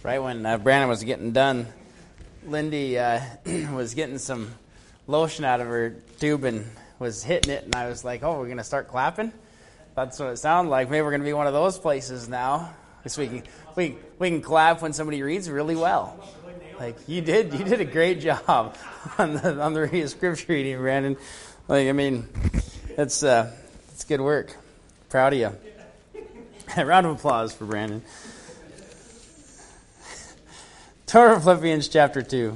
Right when Brandon was getting done, Lindy was getting some lotion out of her tube and was hitting it, and I was like, "Oh, we're gonna start clapping." That's what it sounded like. Maybe we're gonna be one of those places now. This we can clap when somebody reads really well. Like you did a great job on the scripture reading, Brandon. Like I mean, it's good work. Proud of you. A round of applause for Brandon. Turn to Philippians chapter 2.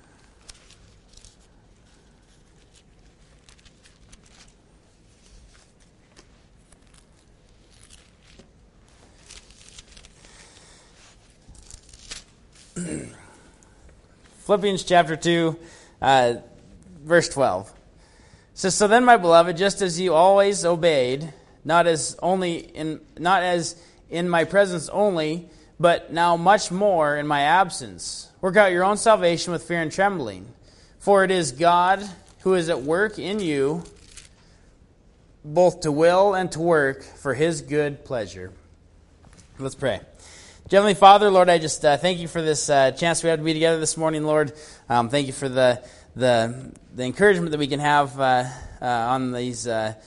Philippians chapter 2, verse 12. It says, "So then, my beloved, just as you always obeyed, not as in my presence only, but now much more in my absence, work out your own salvation with fear and trembling. For it is God who is at work in you, both to will and to work for His good pleasure." Let's pray. Heavenly Father, Lord, I just thank you for this chance we had to be together this morning, Lord. Thank you for the encouragement that we can have on these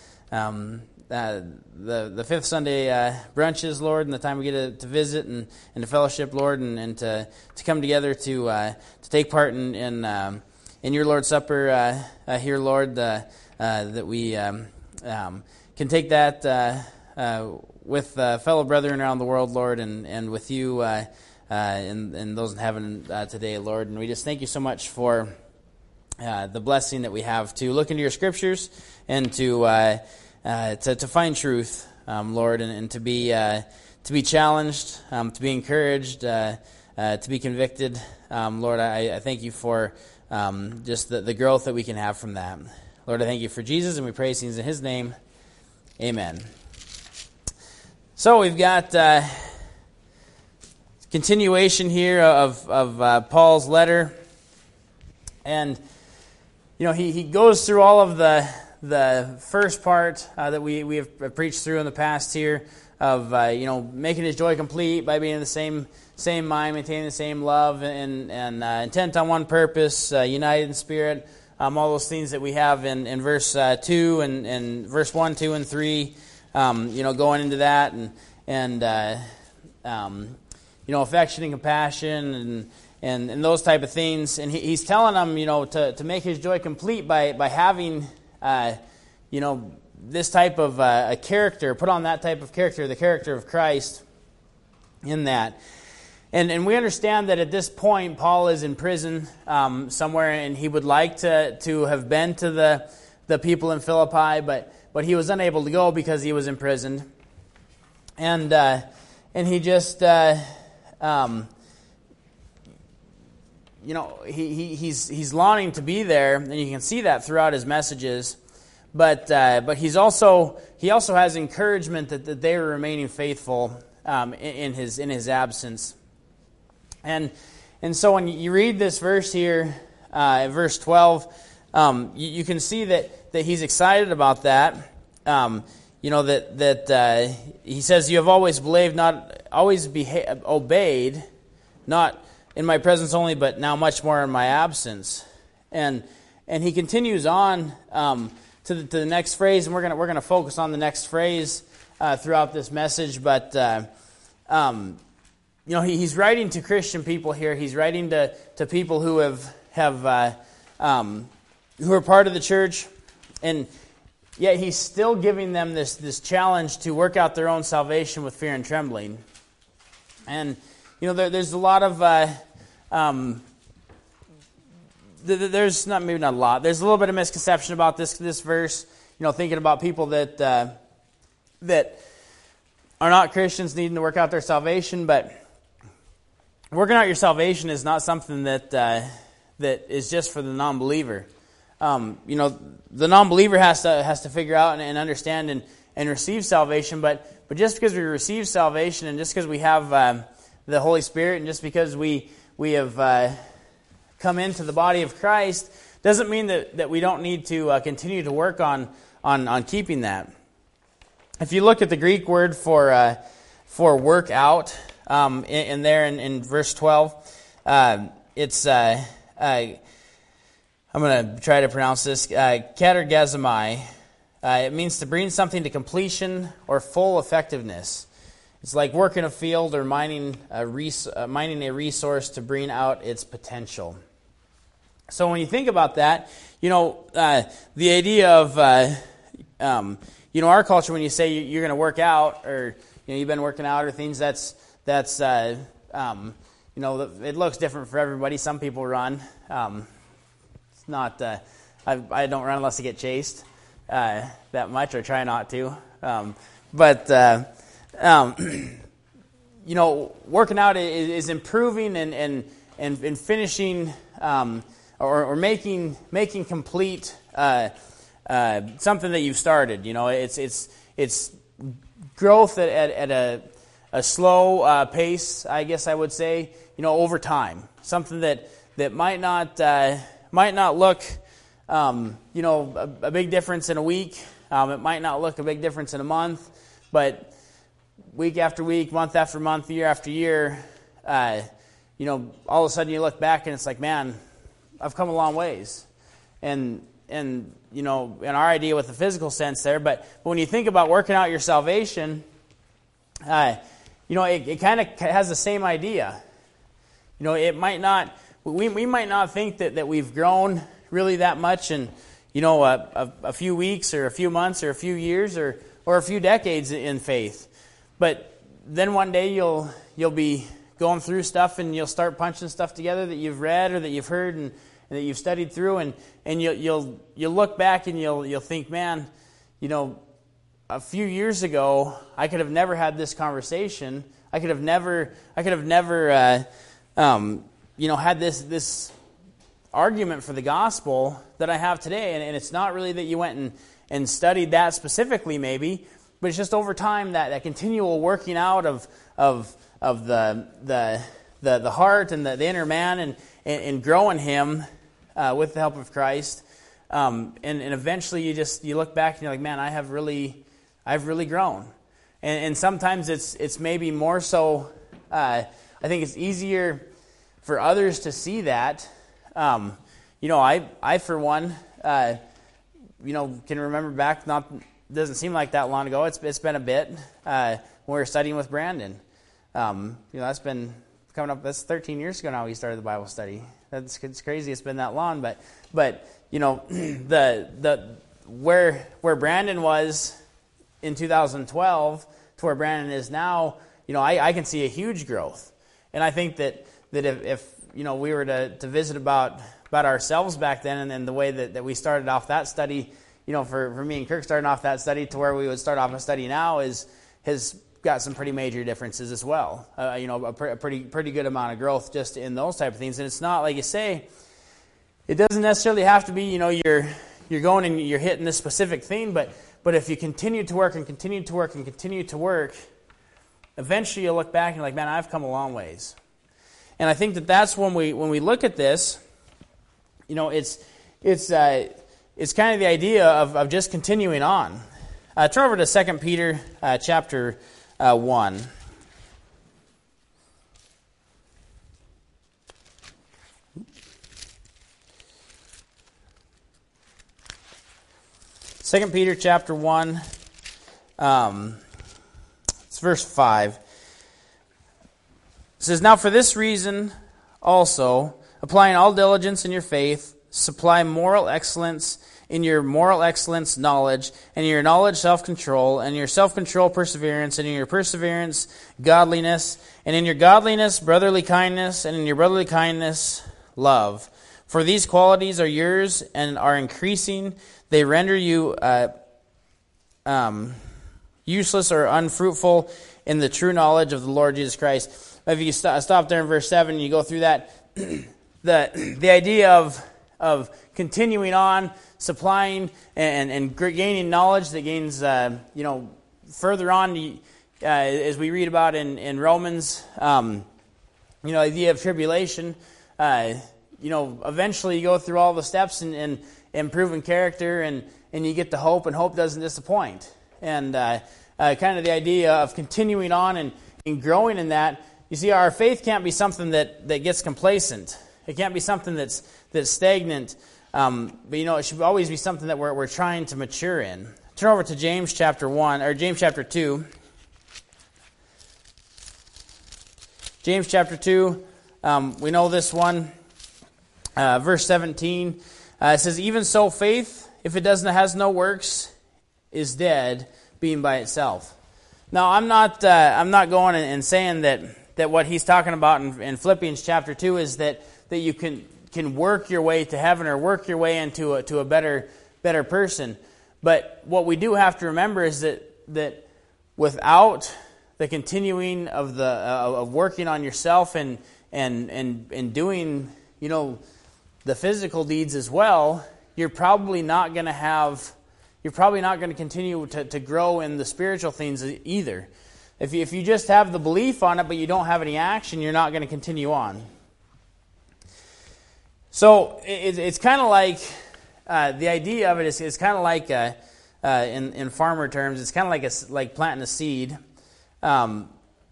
the fifth Sunday brunches, Lord, and the time we get to visit and to fellowship, Lord, and to come together to take part in your Lord's Supper here, Lord, that we can take that with fellow brethren around the world, Lord, and with you and those in heaven today, Lord. And we just thank you so much for the blessing that we have to look into your scriptures and to find truth, Lord, and to be challenged, to be encouraged, to be convicted. Lord, I thank you for just the growth that we can have from that. Lord, I thank you for Jesus, and we praise things in His name. Amen. So we've got continuation here of Paul's letter, and he goes through all of the first part that we have preached through in the past here of making his joy complete by being in the same mind, maintaining the same love, and intent on one purpose, united in spirit. All those things that we have in verse 2 and verse 1, 2, and 3. Going into that and affection and compassion and those type of things. And he's telling them, to make his joy complete by having, this type of a character, put on that type of character, the character of Christ in that. And we understand that at this point, Paul is in prison somewhere, and he would like to have been to the people in Philippi, but he was unable to go because he was imprisoned. And he just, he's longing to be there, and you can see that throughout his messages. But he also has encouragement that they are remaining faithful in his absence. And so when you read this verse here, verse 12, you can see that he's excited about that. That he says, "You have always believed, not always obeyed, not in my presence only, but now much more in my absence." And he continues on to the next phrase, and we're gonna focus on the next phrase throughout this message. But he's writing to Christian people here. He's writing to people who have who are part of the church, and yet he's still giving them this challenge to work out their own salvation with fear and trembling. And there's a lot of there's not a lot. There's a little bit of misconception about this verse. Thinking about people that are not Christians needing to work out their salvation, but working out your salvation is not something that is just for the non-believer. The non-believer has to figure out and understand and receive salvation, but just because we receive salvation and just because we have the Holy Spirit and just because we have come into the body of Christ doesn't mean that we don't need to continue to work on keeping that. If you look at the Greek word for work out, in there in verse 12. It's I'm going to try to pronounce this. Katergazomai. It means to bring something to completion or full effectiveness. It's like working a field or mining a resource to bring out its potential. So when you think about that, the idea of our culture, when you say you're going to work out, or you've been working out or things, that's it looks different for everybody. Some people run. It's not. I don't run unless I get chased that much, or try not to. Working out is improving and finishing or making complete something that you've started. It's growth at a slow pace, I guess I would say. Over time, something that might not look a big difference in a week. It might not look a big difference in a month, but week after week, month after month, year after year, all of a sudden you look back and it's like, man, I've come a long ways. And in our idea with the physical sense there, but when you think about working out your salvation, it kind of has the same idea. It might not, we might not think that we've grown really that much in, a few weeks or a few months or a few years or a few decades in faith. But then one day you'll be going through stuff and you'll start punching stuff together that you've read or that you've heard and that you've studied through, and you'll look back and you'll think, man, a few years ago I could have never had this conversation. I could have never had this argument for the gospel that I have today. And it's not really that you went and studied that specifically, maybe, but it's just over time that continual working out of the heart and the inner man and growing him with the help of Christ. And eventually you look back and you're like, man, I've really grown. And sometimes it's maybe more so. I think it's easier for others to see that. I for one, can remember back. Doesn't seem like that long ago. It's been a bit. When we were studying with Brandon. That's been coming up. That's 13 years ago now. We started the Bible study. It's crazy. It's been that long, but the where Brandon was in 2012 to where Brandon is now. I can see a huge growth, and I think that if we were to visit about ourselves back then, and the way that we started off that study, for me and Kirk starting off that study to where we would start off a study now has got some pretty major differences as well. A pretty good amount of growth just in those type of things. And it's not like you say, it doesn't necessarily have to be, you're going and you're hitting this specific thing, but if you continue to work and continue to work and continue to work, eventually you'll look back and you're like, man, I've come a long ways. And I think that's when we look at this, it's kind of the idea of just continuing on. Turn over to 2 Peter chapter 1. Second Peter chapter 1, it's verse 5. It says, "Now for this reason also, applying all diligence in your faith, supply moral excellence, in your moral excellence knowledge, and in your knowledge self-control, and in your self-control perseverance, and in your perseverance godliness, and in your godliness brotherly kindness, and in your brotherly kindness love. For these qualities are yours and are increasing. They render you useless or unfruitful in the true knowledge of the Lord Jesus Christ." If you stop there in verse 7 and you go through that, the idea of continuing on, supplying and gaining knowledge that gains, further on, as we read about in Romans, the idea of tribulation, eventually you go through all the steps and improving character and you get to hope, and hope doesn't disappoint. And kind of the idea of continuing on and growing in that, you see, our faith can't be something that gets complacent. It can't be something that's stagnant. But it should always be something that we're trying to mature in. Turn over to James chapter 2. James chapter 2, we know this one. Verse 17, it says, "Even so, faith, if it has no works, is dead, being by itself." Now, I'm not going and saying that what he's talking about in Philippians chapter 2 is that you can work your way to heaven or work your way into a better person. But what we do have to remember is that without the continuing of working on yourself and doing the physical deeds as well, you're probably not going to continue to grow in the spiritual things either. If you just have the belief on it but you don't have any action, you're not going to continue on. So it's kind of like the idea of it is kind of like in farmer terms, it's kind of like planting a seed. And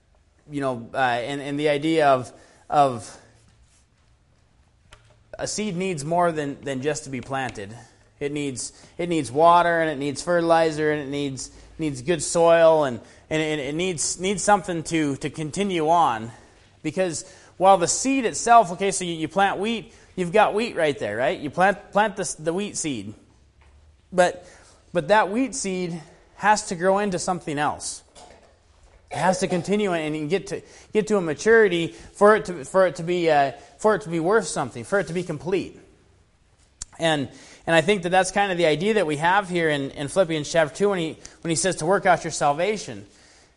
the idea of a seed needs more than just to be planted. It needs water, and it needs fertilizer, and it needs good soil, and it needs something to continue on. Because while the seed itself, okay, so you plant wheat, you've got wheat right there, right? You plant the wheat seed, but that wheat seed has to grow into something else. It has to continue and get to a maturity for it to be worth something, for it to be complete. And I think that's kind of the idea that we have here in Philippians chapter 2 when he says to work out your salvation.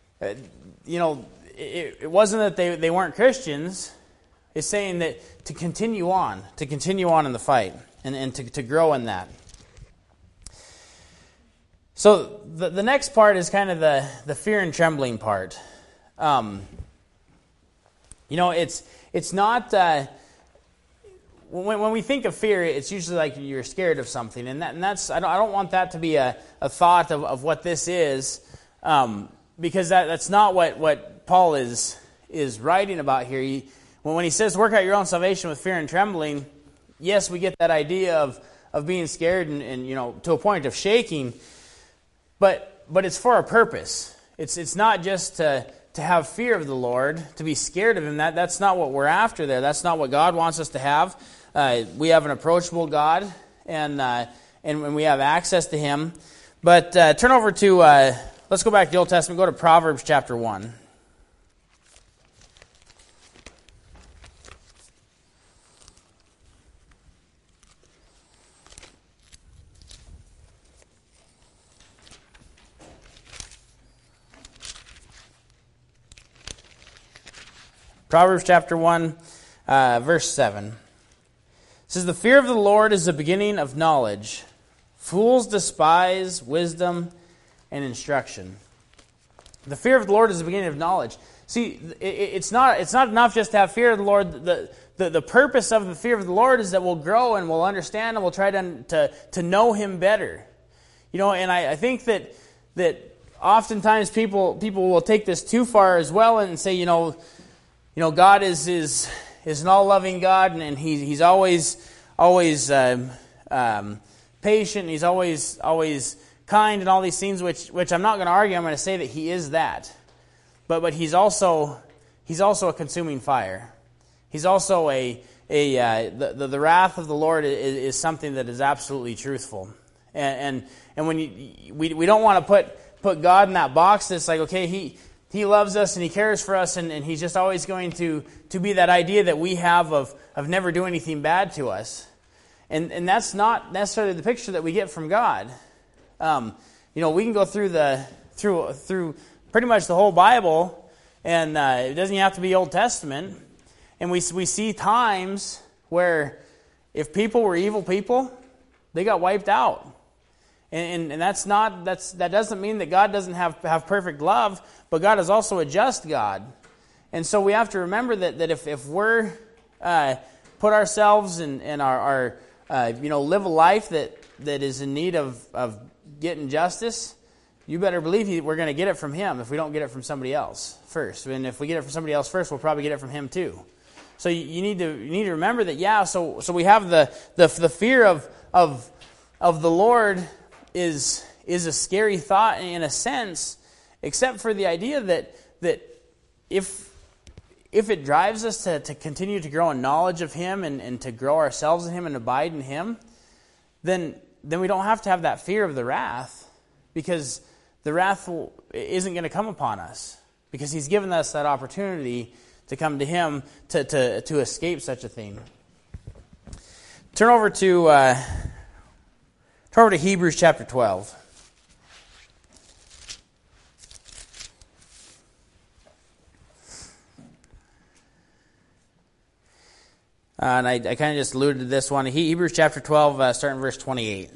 It wasn't that they weren't Christians. It's saying that to continue on in the fight and to grow in that. So the next part is kind of the fear and trembling part. It's not when we think of fear, it's usually like you're scared of something, and that's I don't want that to be a thought of what this is, because that's not what Paul is writing about here. When he says work out your own salvation with fear and trembling, yes, we get that idea of being scared and to a point of shaking. But it's for a purpose. It's not just to have fear of the Lord, to be scared of Him. That's not what we're after there. That's not what God wants us to have. We have an approachable God, and we have access to Him. But turn over to, let's go back to the Old Testament. Go to Proverbs chapter 1. Proverbs chapter 1, verse 7. It says, "The fear of the Lord is the beginning of knowledge. Fools despise wisdom and instruction." The fear of the Lord is the beginning of knowledge. See, it's not enough just to have fear of the Lord. The purpose of the fear of the Lord is that we'll grow and we'll understand and we'll try to know Him better. And I think that oftentimes people will take this too far as well and say, God is an all-loving God, and He's always patient. He's always kind, and all these things. Which I'm not going to argue. I'm going to say that He is that, but He's also a consuming fire. He's also the wrath of the Lord is something that is absolutely truthful, and when we don't want to put God in that box that's like, okay, He loves us and He cares for us, and He's just always going to be that idea that we have of never doing anything bad to us. And that's not necessarily the picture that we get from God. We can go through pretty much the whole Bible, and it doesn't have to be Old Testament. And we see times where if people were evil people, they got wiped out. And that doesn't mean that God doesn't have perfect love, but God is also a just God. And so we have to remember that if we're put ourselves in our live a life that is in need of getting justice, you better believe we're going to get it from him if we don't get it from somebody else first. And if we get it from somebody else first, we'll probably get it from him too. So you need to remember that. Yeah. So we have the fear of the Lord is a scary thought in a sense, except for the idea that if it drives us to continue to grow in knowledge of him and to grow ourselves in him and abide in him, then we don't have to have that fear of the wrath, because the wrath isn't going to come upon us, because he's given us that opportunity to come to him to escape such a thing. Turn over to Hebrews chapter 12. And I kind of just alluded to this one. Hebrews chapter 12, starting verse 28. It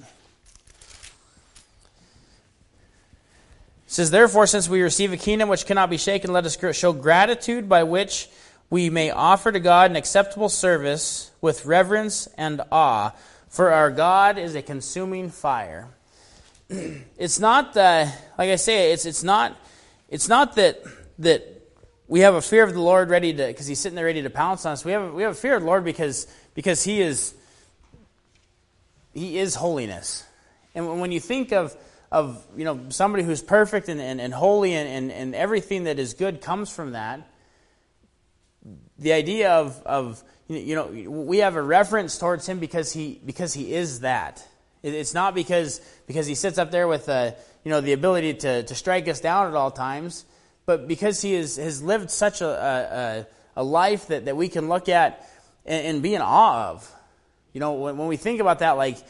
says, "Therefore, since we receive a kingdom which cannot be shaken, let us show gratitude by which we may offer to God an acceptable service with reverence and awe. For our God is a consuming fire." It's not, like I say, it's not that we have a fear of the Lord ready to, because he's sitting there ready to pounce on us. We have a fear of the Lord because he is holiness. And when you think of somebody who's perfect and holy and everything that is good comes from that, the idea of we have a reverence towards him because he is that. It's not because he sits up there with the ability to strike us down at all times, but because he has lived such a life that we can look at and be in awe of. When we think about that, like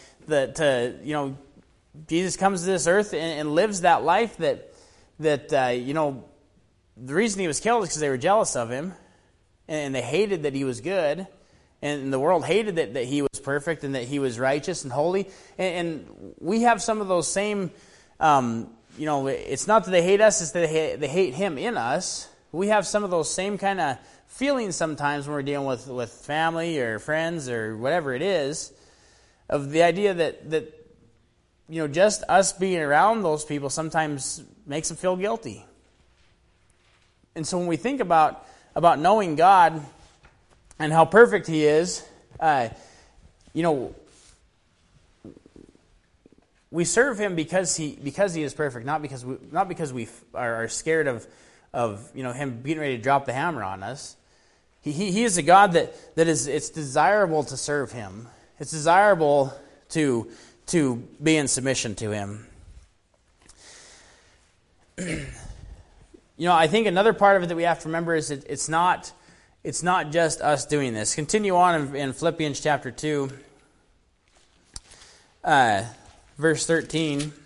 Jesus comes to this earth and lives that life that the reason he was killed is because they were jealous of him, and they hated that he was good, and the world hated that he was perfect and that he was righteous and holy. And we have some of those same, it's not that they hate us, it's that they hate him in us. We have some of those same kind of feelings sometimes when we're dealing with family or friends or whatever it is, of the idea that just us being around those people sometimes makes them feel guilty. And so when we think about knowing God and how perfect he is, we serve him because he is perfect, not because we are scared of him being ready to drop the hammer on us. He is a God that it's desirable to serve him. It's desirable to be in submission to him. I think another part of it that we have to remember is that it's not just us doing this. Continue on in Philippians chapter 2, verse 13. It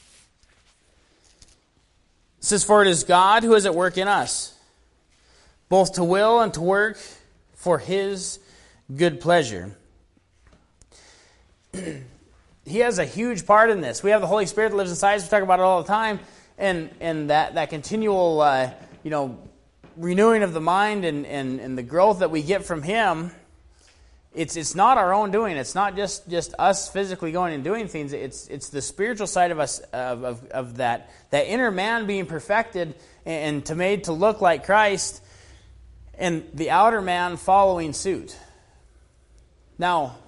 says, "For it is God who is at work in us, both to will and to work for his good pleasure." He has a huge part in this. We have the Holy Spirit that lives inside us. We talk about it all the time. And that continual, renewing of the mind and the growth that we get from him, it's not our own doing. It's not just us physically going and doing things. It's the spiritual side of us, of that inner man being perfected and made to look like Christ, and the outer man following suit. Now,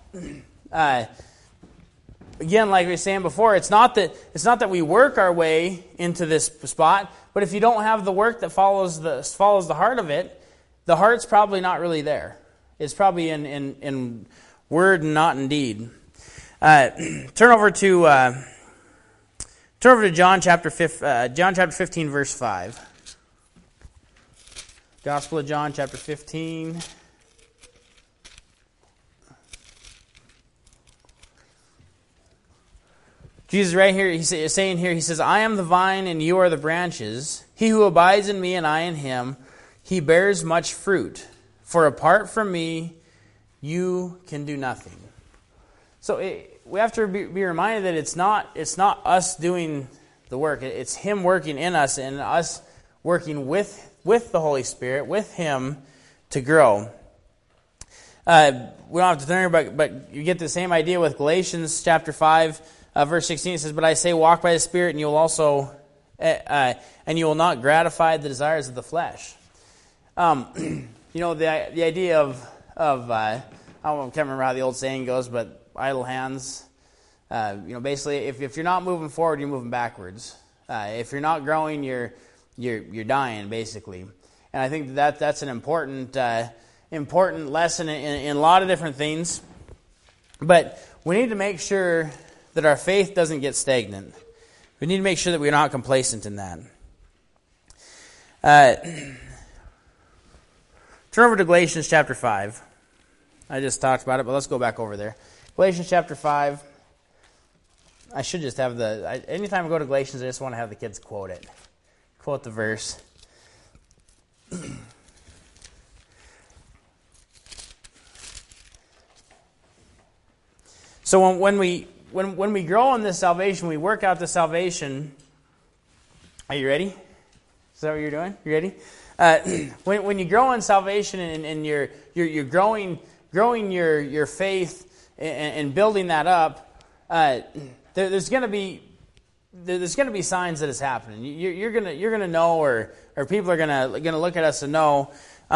again, like we were saying before, it's not that we work our way into this spot, but if you don't have the work that follows the heart of it, the heart's probably not really there. It's probably in word and not in deed. Turn over to John chapter 15, verse 5. Gospel of John chapter 15. Jesus right here, he's saying here, he says, "I am the vine and you are the branches. He who abides in me and I in him, he bears much fruit. For apart from me, you can do nothing." So we have to be reminded that it's not us doing the work. It's him working in us and us working with the Holy Spirit, with him to grow. We don't have to turn, but you get the same idea with Galatians chapter 5. Verse 16, it says, "But I say, walk by the Spirit, and you'll also and you will not gratify the desires of the flesh. The idea of I can't remember how the old saying goes, but idle hands. Basically, if you're not moving forward, you're moving backwards. If you're not growing, you're dying, basically. And I think that's an important lesson in a lot of different things. But we need to make sure that our faith doesn't get stagnant. We need to make sure that we're not complacent in that. Turn over to Galatians chapter 5. I just talked about it, but let's go back over there. Galatians chapter 5. I should just have anytime I go to Galatians, I just want to have the kids quote it. Quote the verse. So when we grow in this salvation, we work out the salvation. Are you ready? Is that what you're doing? You ready? When you grow in salvation and you're growing your faith and building that up, there's going to be signs that it's happening. You're gonna know, or people are gonna look at us and know.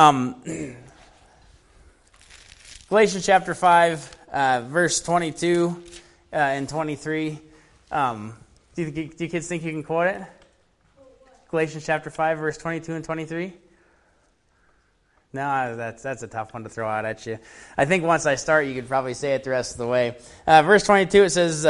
Galatians chapter 5, verse 22 and 23. Do you kids think you can quote it? Galatians chapter 5, verse 22 and 23. No, that's a tough one to throw out at you. I think once I start, you could probably say it the rest of the way. Verse 22, it says,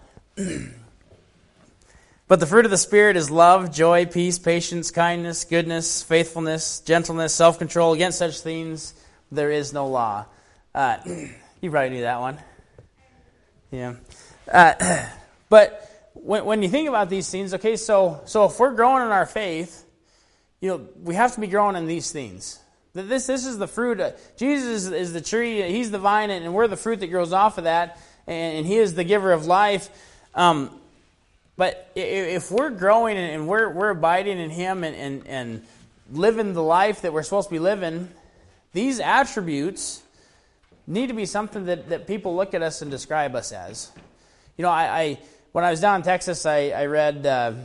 but the fruit of the Spirit is love, joy, peace, patience, kindness, goodness, faithfulness, gentleness, self-control. Against such things there is no law. You probably knew that one. Yeah. But when you think about these things, okay, so if we're growing in our faith, we have to be growing in these things. This is the fruit. Jesus is the tree. He's the vine, and we're the fruit that grows off of that. And He is the giver of life. But if we're growing and we're abiding in Him and living the life that we're supposed to be living, these attributes need to be something that people look at us and describe us as. I when I was down in Texas, I read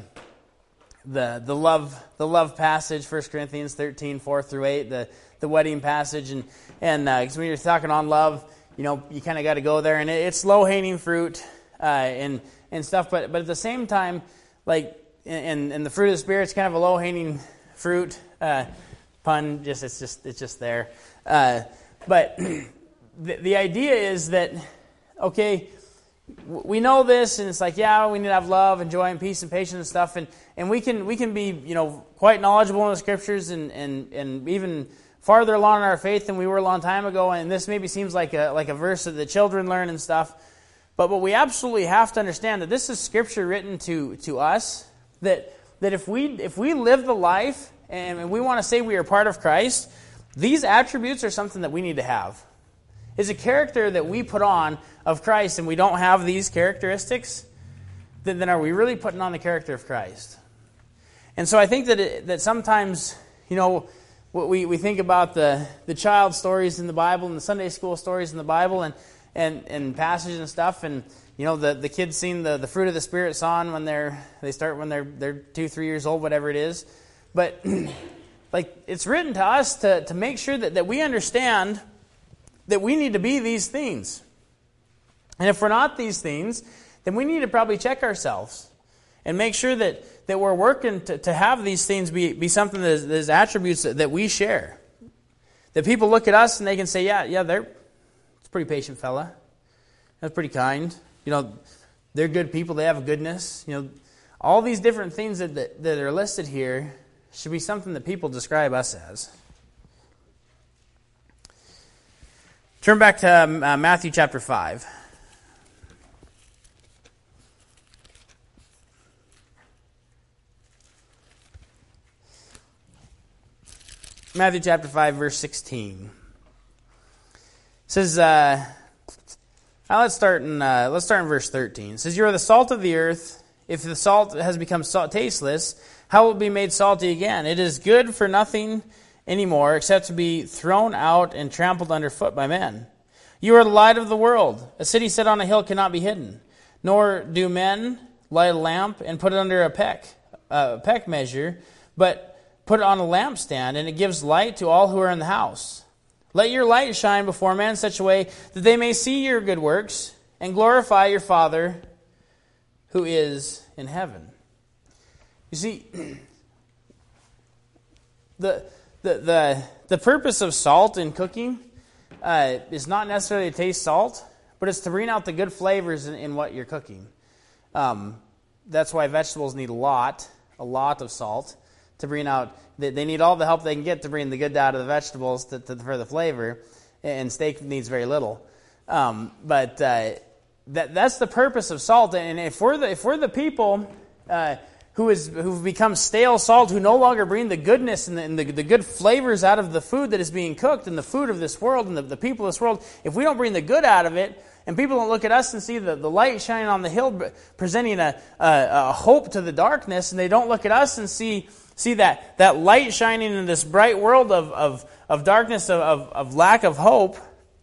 the love passage, 1 Corinthians 13, 4 through 8, the wedding passage, and because when you're talking on love, you kind of got to go there, and it's low-hanging fruit and stuff, but at the same time, like and the fruit of the Spirit is kind of a low-hanging fruit. Pun, it's just there. But the idea is that, okay, we know this, and it's like, yeah, we need to have love and joy and peace and patience and stuff, and we can be quite knowledgeable in the Scriptures and even farther along in our faith than we were a long time ago. And this maybe seems like a verse that the children learn and stuff, but we absolutely have to understand that this is Scripture written to us. That if we live the life and we want to say we are part of Christ, these attributes are something that we need to have. Is a character that we put on of Christ, and we don't have these characteristics, then are we really putting on the character of Christ? And so I think that sometimes, we think about the child stories in the Bible and the Sunday school stories in the Bible and passages and stuff, and the kids sing the fruit of the Spirit song when they're 2-3 years old, whatever it is. But like, it's written to us to make sure that we understand that we need to be these things. And if we're not these things, then we need to probably check ourselves and make sure that we're working to have these things be something that is attributes that we share. That people look at us and they can say, yeah, it's a pretty patient fella. That's pretty kind. They're good people. They have a goodness. All these different things that are listed here should be something that people describe us as. Turn back to Matthew chapter 5. Matthew chapter 5, verse 16. It says, let's start in verse 13. It says, "You are the salt of the earth. If the salt has become tasteless, how will it be made salty again? It is good for nothing anymore, except to be thrown out and trampled underfoot by men. You are the light of the world. A city set on a hill cannot be hidden. Nor do men light a lamp and put it under a peck measure, but put it on a lampstand, and it gives light to all who are in the house. Let your light shine before men in such a way that they may see your good works and glorify your Father who is in heaven. You see, the purpose of salt in cooking is not necessarily to taste salt, but it's to bring out the good flavors in what you're cooking. That's why vegetables need a lot of salt to bring out. They need all the help they can get to bring the good out of the vegetables for the flavor, and steak needs very little. But that's the purpose of salt. And if we're the people who've become stale salt, who no longer bring the goodness and the good flavors out of the food that is being cooked and the food of this world and the people of this world, if we don't bring the good out of it, and people don't look at us and see the light shining on the hill, presenting a hope to the darkness, and they don't look at us and see that light shining in this bright world of darkness, of lack of hope,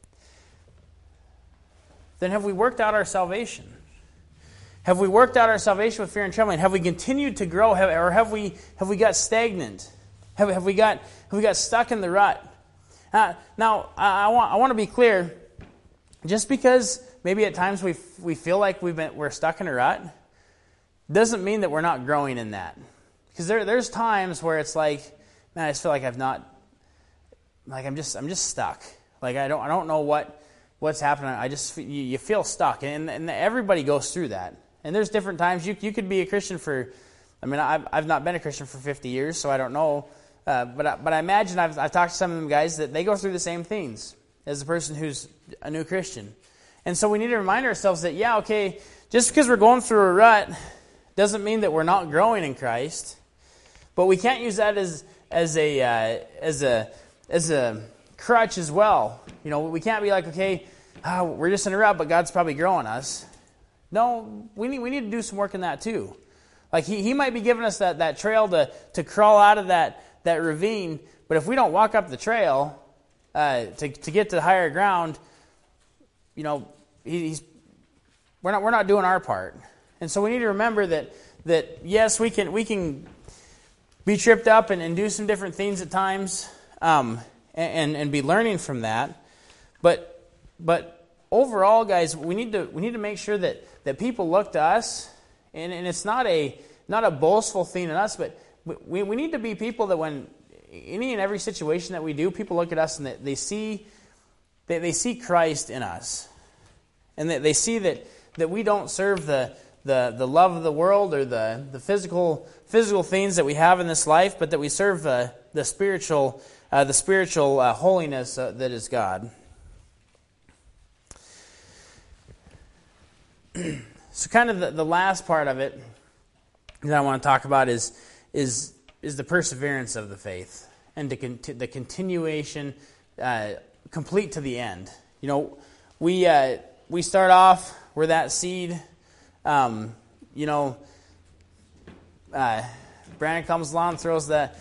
then have we worked out our salvation? Have we worked out our salvation with fear and trembling? Have we continued to grow, or have we got stagnant? Have we got stuck in the rut? Now, I want to be clear. Just because maybe at times we feel like we're stuck in a rut, doesn't mean that we're not growing in that. Because there's times where it's like, man, I just feel like I'm just stuck. Like I don't know what's happening. You feel stuck, and everybody goes through that. And there's different times you could be a Christian for. I mean, I've not been a Christian for 50 years, so I don't know. But I imagine I've talked to some of them guys that they go through the same things as a person who's a new Christian. And so we need to remind ourselves that, just because we're going through a rut doesn't mean that we're not growing in Christ. But we can't use that as a crutch as well. You know, we can't be like, we're just in a rut, but God's probably growing us. No, we need to do some work in that too. Like he might be giving us that trail to crawl out of that ravine, but if we don't walk up the trail to get to higher ground, you know, we're not doing our part. And so we need to remember that yes, we can be tripped up and do some different things at times, and be learning from that. But overall, guys, we need to make sure that people look to us, and it's not a boastful thing in us, but we need to be people that when any and every situation that we do, people look at us and they see Christ in us, and they see that we don't serve the love of the world or the physical things that we have in this life, but that we serve the spiritual holiness that is God. So, kind of the last part of it that I want to talk about is the perseverance of the faith and the continuation, complete to the end. You know, we start off, we're that seed. Brandon comes along, throws I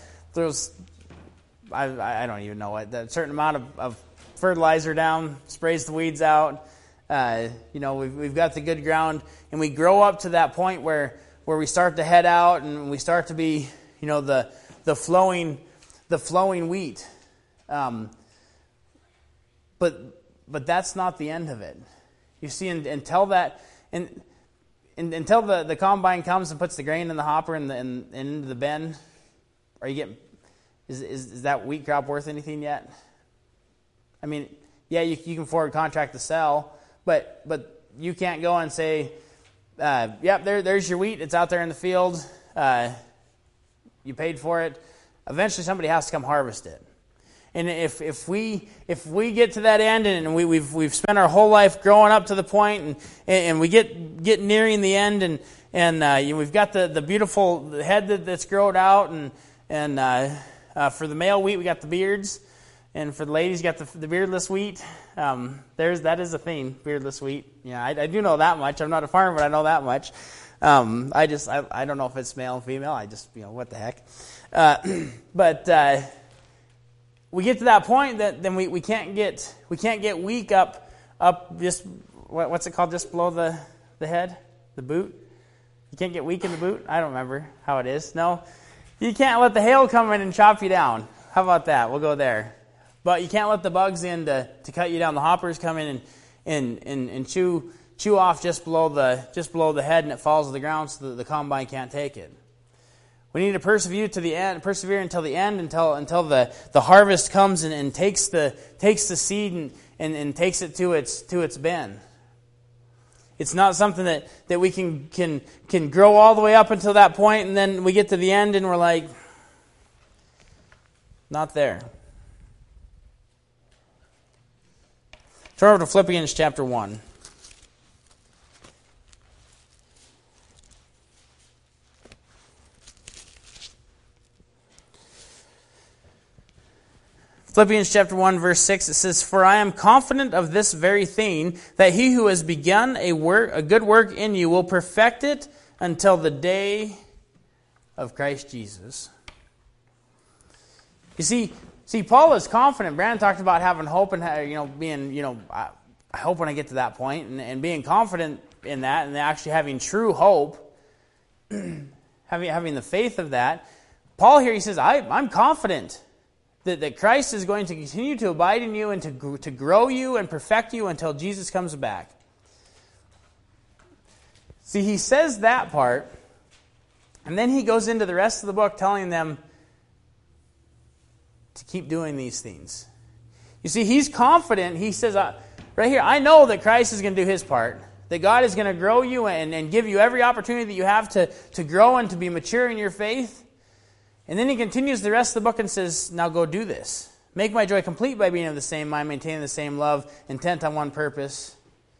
don't even know what, that certain amount of fertilizer down, sprays the weeds out. We've got the good ground, and we grow up to that point where we start to head out, and we start to be, the flowing wheat. But that's not the end of it. You see, until the combine comes and puts the grain in the hopper and into the bin, is that wheat crop worth anything yet? I mean, yeah, you can forward contract to sell, but you can't go and say, there's your wheat. It's out there in the field. You paid for it. Eventually, somebody has to come harvest it. And if we get to that end and we've spent our whole life growing up to the point and we get nearing the end and we've got the beautiful head that's grown out and for the male wheat we got the beards, and for the ladies you got the beardless wheat. That is a thing, beardless wheat. Yeah, I do know that much. I'm not a farmer, but I know that much. I don't know if it's male and female. I just what the heck. But we get to that point that then we can't get weak up just what's it called, just below the head, the boot. You can't get weak in the boot? I don't remember how it is. No. You can't let the hail come in and chop you down. How about that? We'll go there. But you can't let the bugs in to cut you down. The hoppers come in and chew off just below the head, and it falls to the ground so that the combine can't take it. We need to persevere until the end, until the harvest comes and takes the seed and takes it to its bin. It's not something that we can grow all the way up until that point, and then we get to the end and we're like, not there. Turn over to Philippians chapter 1. Philippians chapter 1, verse 6, it says, "For I am confident of this very thing, that he who has begun a good work in you will perfect it until the day of Christ Jesus." You see, Paul is confident. Brandon talked about having hope and being, I hope when I get to that point, and being confident in that, and actually having true hope, having the faith of that. Paul here, he says, I'm confident that Christ is going to continue to abide in you and to grow you and perfect you until Jesus comes back. See, he says that part, and then he goes into the rest of the book telling them to keep doing these things. You see, he's confident. He says, right here, I know that Christ is going to do his part, that God is going to grow you and give you every opportunity that you have to grow and to be mature in your faith. And then he continues the rest of the book and says, now go do this. Make my joy complete by being of the same mind, maintaining the same love, intent on one purpose.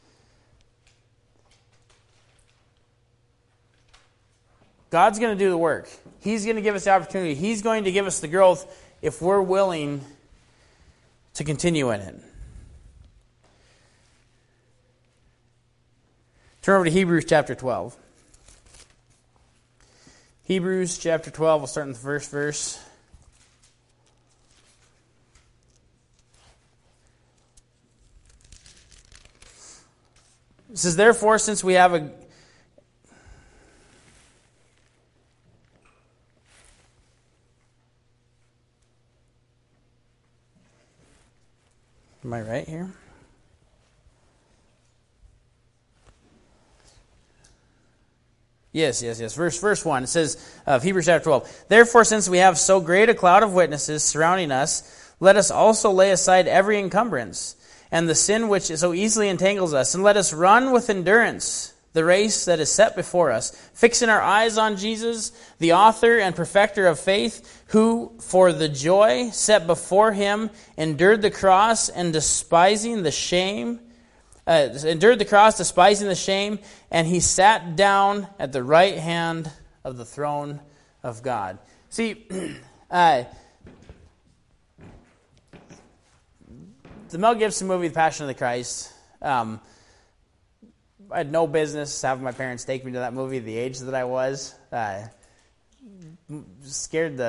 God's going to do the work. He's going to give us the opportunity. He's going to give us the growth if we're willing to continue in it. Turn over to Hebrews chapter 12. Hebrews chapter 12, we'll start in the first verse. It says, therefore, since we have a... Am I right here? Yes. Verse 1, it says of Hebrews chapter 12, therefore, since we have so great a cloud of witnesses surrounding us, let us also lay aside every encumbrance and the sin which so easily entangles us, and let us run with endurance the race that is set before us, fixing our eyes on Jesus, the author and perfecter of faith, who for the joy set before him endured the cross, and despising the shame, and he sat down at the right hand of the throne of God. See, the Mel Gibson movie, The Passion of the Christ, I had no business having my parents take me to that movie at the age that I was. Scared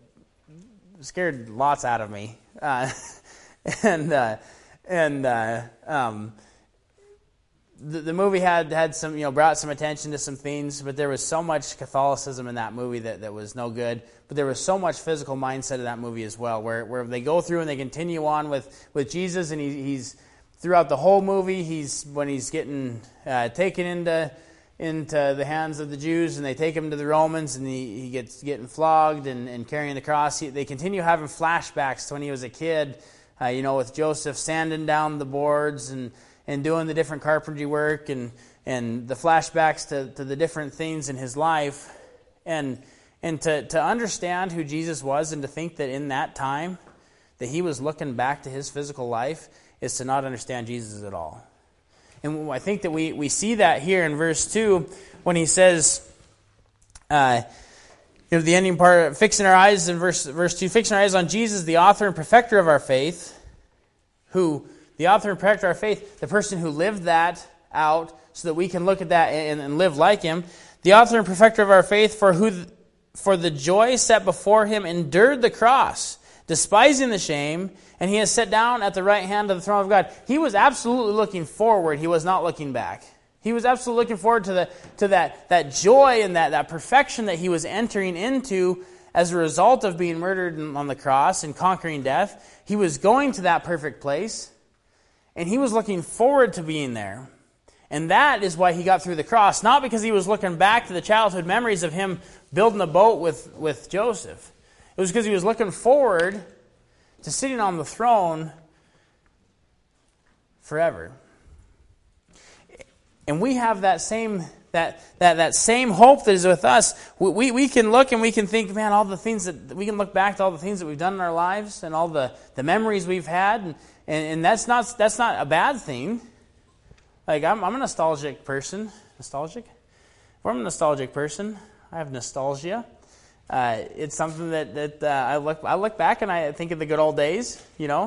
lots out of me. The movie had some, brought some attention to some things, but there was so much Catholicism in that movie that was no good. But there was so much physical mindset in that movie as well, where they go through and they continue on with Jesus, and he's throughout the whole movie, when he's getting taken into the hands of the Jews, and they take him to the Romans, and he gets getting flogged and carrying the cross. They continue having flashbacks to when he was a kid, with Joseph sanding down the boards and doing the different carpentry work and the flashbacks to the different things in his life. And to understand who Jesus was, and to think that in that time that he was looking back to his physical life, is to not understand Jesus at all. And I think that we see that here in verse 2 when he says, the ending part, fixing our eyes in verse 2, fixing our eyes on Jesus, the author and perfecter of our faith, the author and perfecter of our faith, the person who lived that out so that we can look at that and live like him, the author and perfecter of our faith, for the joy set before him endured the cross, despising the shame, and he has sat down at the right hand of the throne of God. He was absolutely looking forward. He was not looking back. He was absolutely looking forward to that joy and that perfection that he was entering into as a result of being murdered on the cross and conquering death. He was going to that perfect place, and he was looking forward to being there. And that is why he got through the cross, not because he was looking back to the childhood memories of him building a boat with Joseph. It was because he was looking forward to sitting on the throne forever. And we have that same same hope that is with us. We can look and we can think, man, all the things that we can look back to all the things that we've done in our lives and all the memories we've had, and that's not a bad thing. Like I'm a nostalgic person. Nostalgic? If I'm a nostalgic person, I have nostalgia. It's something that I look back and I think of the good old days.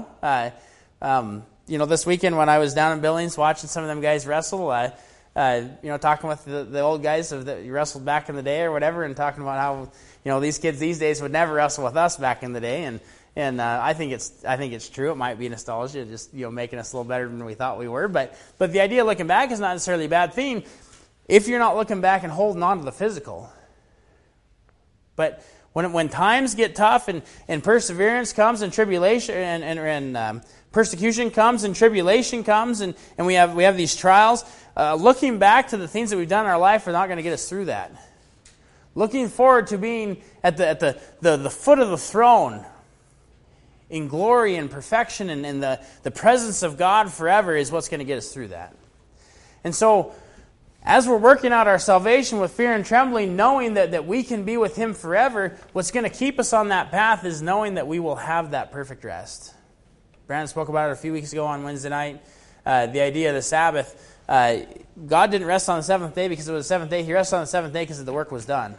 This weekend when I was down in Billings watching some of them guys wrestle, talking with the old guys that you wrestled back in the day or whatever, and talking about how these kids these days would never wrestle with us back in the day, and I think it's true. It might be nostalgia, just making us a little better than we thought we were. But the idea of looking back is not necessarily a bad thing if you're not looking back and holding on to the physical. But when times get tough and perseverance comes and tribulation and persecution comes and tribulation comes and we have these trials, looking back to the things that we've done in our life are not going to get us through that. Looking forward to being at the foot of the throne in glory and perfection and in the presence of God forever is what's going to get us through that. And so, as we're working out our salvation with fear and trembling, knowing that we can be with Him forever, what's going to keep us on that path is knowing that we will have that perfect rest. Brandon spoke about it a few weeks ago on Wednesday night. The idea of the Sabbath. God didn't rest on the seventh day because it was the seventh day. He rested on the seventh day because the work was done.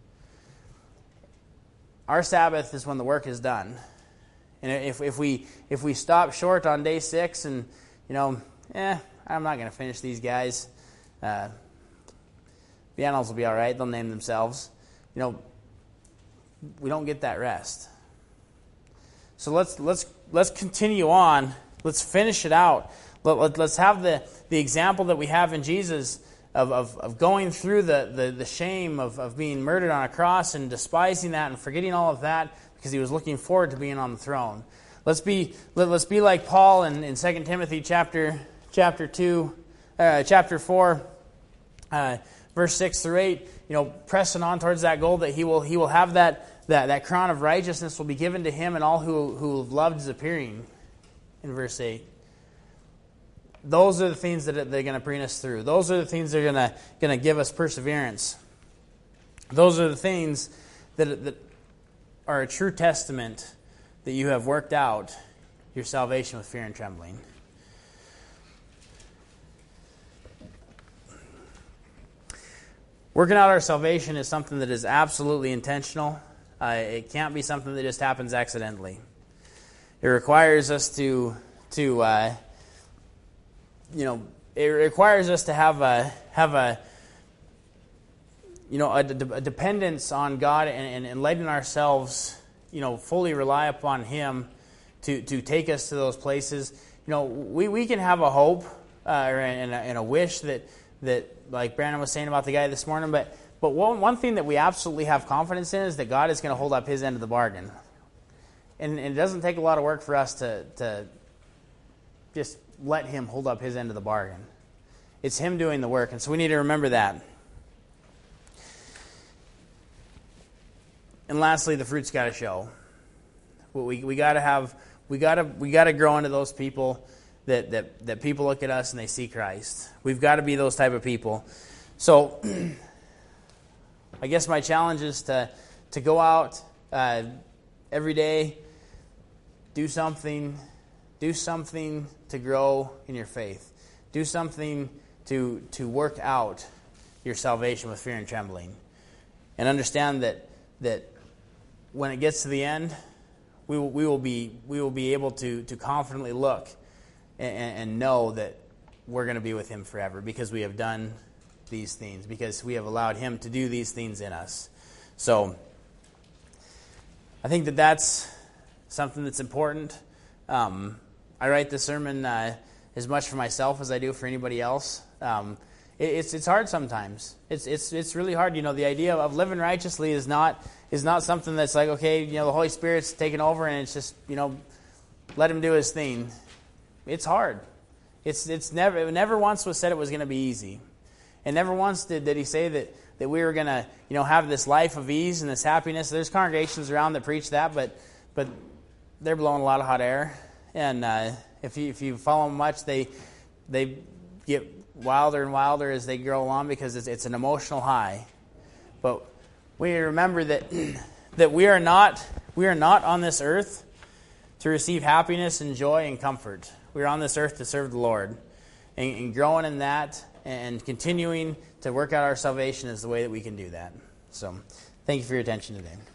Our Sabbath is when the work is done. And if we stop short on day 6 and, I'm not going to finish these guys. The animals will be all right. They'll name themselves. We don't get that rest. So let's continue on. Let's finish it out. Let's have the example that we have in Jesus of going through the shame of being murdered on a cross and despising that and forgetting all of that because he was looking forward to being on the throne. Let's be like Paul in 2 Timothy chapter 4. Verse 6 through 8, pressing on towards that goal that he will have that crown of righteousness will be given to him and all who have loved his appearing. In verse 8, those are the things that they're going to bring us through. Those are the things that are going to give us perseverance. Those are the things that are a true testament that you have worked out your salvation with fear and trembling. Working out our salvation is something that is absolutely intentional. It can't be something that just happens accidentally. It requires us to have a dependence on God and letting ourselves fully rely upon Him to take us to those places. We can have a hope and a wish that like Brandon was saying about the guy this morning, but one thing that we absolutely have confidence in is that God is going to hold up His end of the bargain. And it doesn't take a lot of work for us to just let Him hold up His end of the bargain. It's Him doing the work, and so we need to remember that. And lastly, the fruit's got to show. We got to grow into those people that people look at us and they see Christ. We've got to be those type of people. So, I guess my challenge is to go out every day, do something to grow in your faith. Do something to work out your salvation with fear and trembling. And understand that when it gets to the end, we will be able to confidently look and know that we're going to be with Him forever because we have done these things, because we have allowed Him to do these things in us. So I think that's something that's important. I write this sermon as much for myself as I do for anybody else. It's hard sometimes. It's really hard. The idea of living righteously is not something that's like, okay, the Holy Spirit's taken over and it's just, let him do his thing. It's hard. It never once was said it was going to be easy. And never once did he say that we were going to, have this life of ease and this happiness. There's congregations around that preach that, but they're blowing a lot of hot air. And if you follow them much, they get wilder and wilder as they go along because it's an emotional high. But we remember that we are not on this earth to receive happiness and joy and comfort. We're on this earth to serve the Lord. And growing in that and continuing to work out our salvation is the way that we can do that. So, thank you for your attention today.